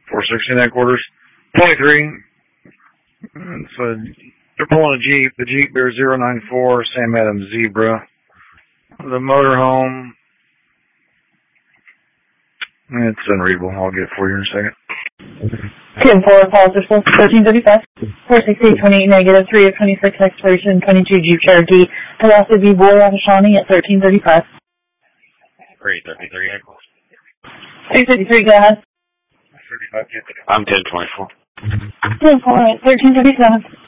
416 headquarters. 23. So they're pulling a Jeep. The Jeep bears 094 Sam Adams Zebra. The motorhome. It's unreadable. I'll get it for you in a second. 10-4, calls are 1335. 468, 28 negative, 3 of 26 expiration, 22 Jeep Cherokee. Velocity B. Boy out of Shawnee at 1335. Great, 33 headquarters. 353, go ahead. I'm 1024. 10-4 at 1337.